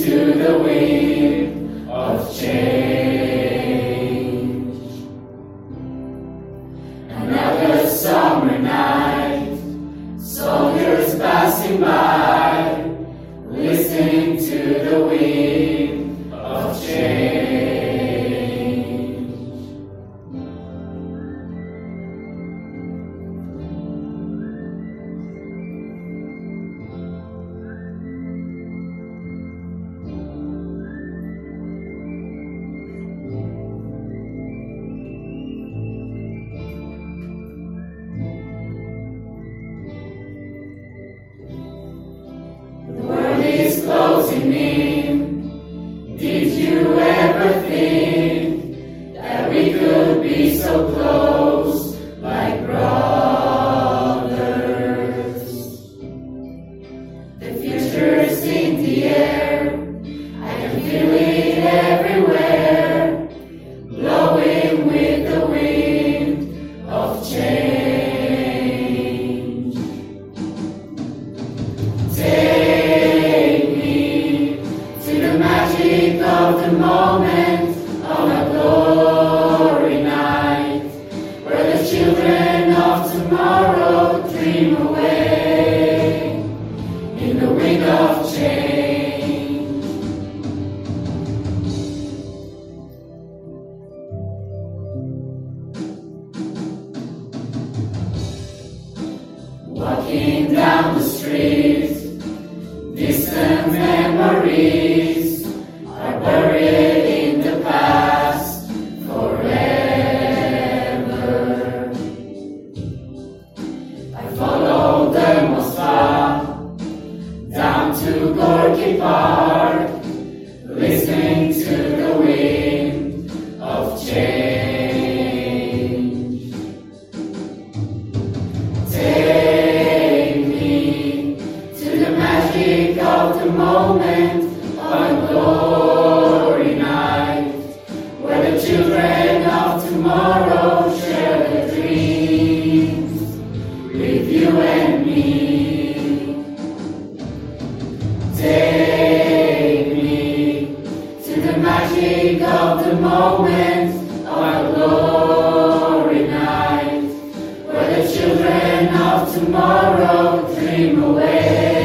to the wind of change. Another summer night, soldiers passing by, listening to the wind of change. The world is closing in. Did you ever think that we could be so close, like brothers? The future's in the air. I can feel it everywhere, blowing with the wind of change. Of the moment of a glory night, where the children of tomorrow dream away in the wind of change. Walking down the street, distant memories are buried in the past forever. I follow the Mosfa down to Gorky Park, listening to the wind of change. Take me to the magic of the moment of glory night, where the children of tomorrow share their dreams with you and me. Take me to the magic of the moment of glory night, where the children of tomorrow dream away